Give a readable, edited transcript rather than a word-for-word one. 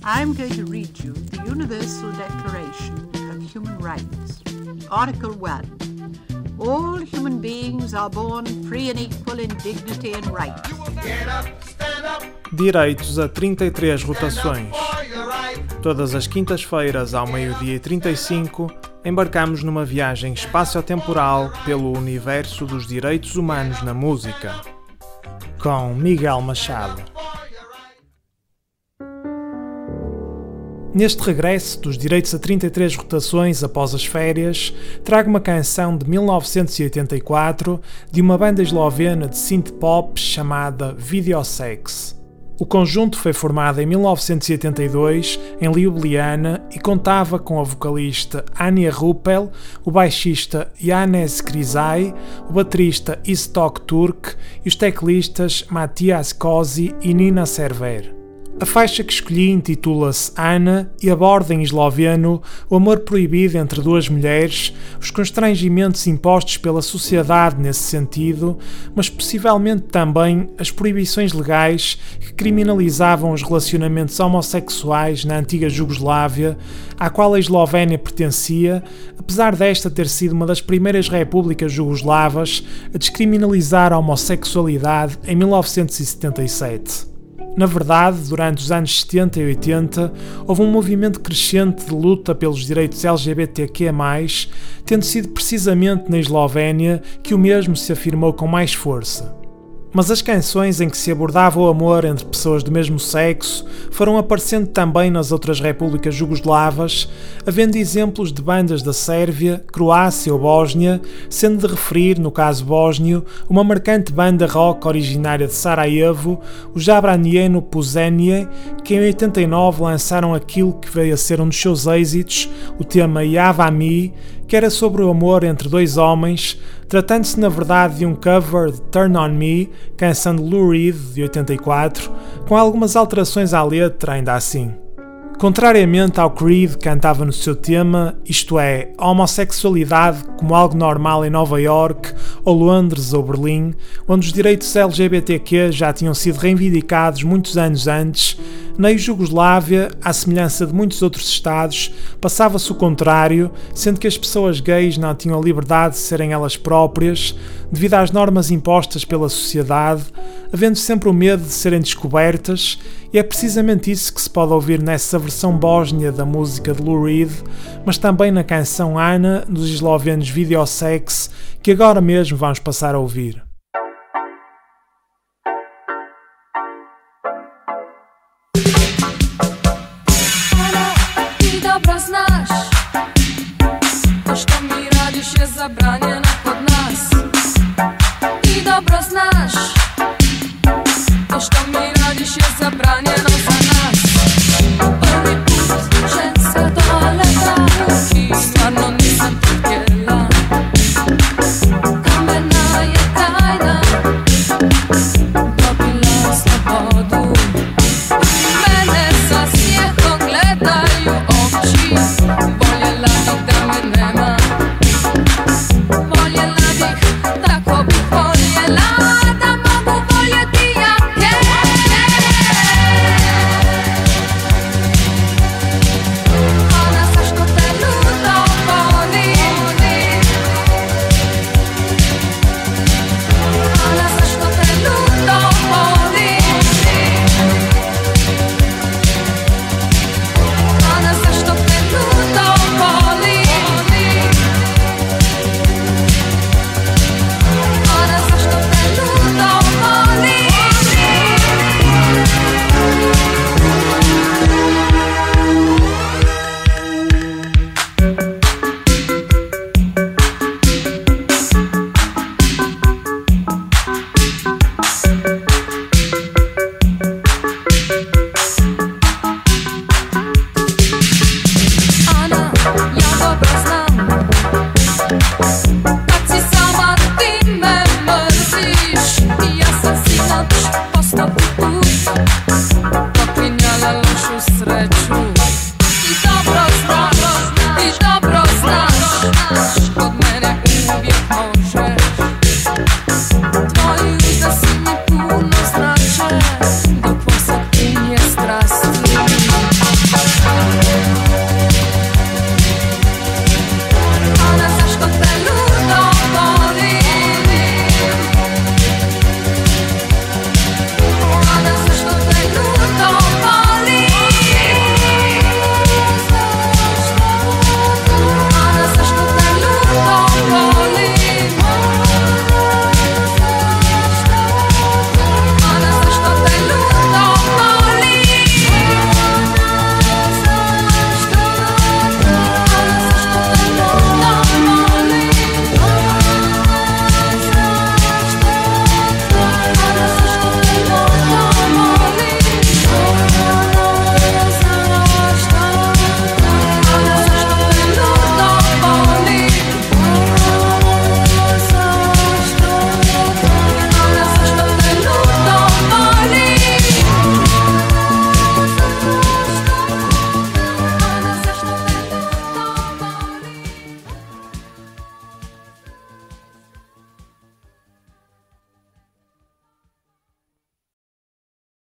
I'm going to read you the Universal Declaration of Human Rights. Article 1. All human beings are born free and equal in dignity and rights. Direitos a 33 rotações. Todas as quintas-feiras, ao 12h35, embarcamos numa viagem espaço-temporal pelo universo dos direitos humanos na música. Com Miguel Machado. Neste regresso dos direitos a 33 rotações após as férias, trago uma canção de 1984 de uma banda eslovena de synth-pop chamada Videosex. O conjunto foi formado em 1982 em Ljubljana e contava com a vocalista Anja Ruppel, o baixista Janez Krizaj, o baterista Iztok Turk e os teclistas Matthias Kosi e Nina Server. A faixa que escolhi intitula-se Ana e aborda em esloveno o amor proibido entre duas mulheres, os constrangimentos impostos pela sociedade nesse sentido, mas possivelmente também as proibições legais que criminalizavam os relacionamentos homossexuais na antiga Jugoslávia, à qual a Eslovénia pertencia, apesar desta ter sido uma das primeiras repúblicas jugoslavas a descriminalizar a homossexualidade em 1977. Na verdade, durante os anos 70 e 80, houve um movimento crescente de luta pelos direitos LGBTQ+, tendo sido precisamente na Eslovénia que o mesmo se afirmou com mais força. Mas as canções em que se abordava o amor entre pessoas do mesmo sexo foram aparecendo também nas outras repúblicas jugoslavas, havendo exemplos de bandas da Sérvia, Croácia ou Bósnia, sendo de referir, no caso bósnio, uma marcante banda rock originária de Sarajevo, o Zabranjeno Puzenje, que em 89 lançaram aquilo que veio a ser um dos seus êxitos, o tema Java Mi, que era sobre o amor entre dois homens, tratando-se na verdade de um cover de Turn On Me, canção de Lou Reed, de 84, com algumas alterações à letra ainda assim. Contrariamente ao que Reed cantava no seu tema, isto é, a homossexualidade como algo normal em Nova York, ou Londres ou Berlim, onde os direitos LGBTQ já tinham sido reivindicados muitos anos antes, na Jugoslávia, à semelhança de muitos outros estados, passava-se o contrário, sendo que as pessoas gays não tinham a liberdade de serem elas próprias, devido às normas impostas pela sociedade, havendo sempre o medo de serem descobertas, e é precisamente isso que se pode ouvir nessa versão bósnia da música de Lou Reed, mas também na canção Ana, dos eslovenos Videosex, que agora mesmo vamos passar a ouvir. Zabranjena kod nas I dobro znaš To što mi radiš je zabranjeno.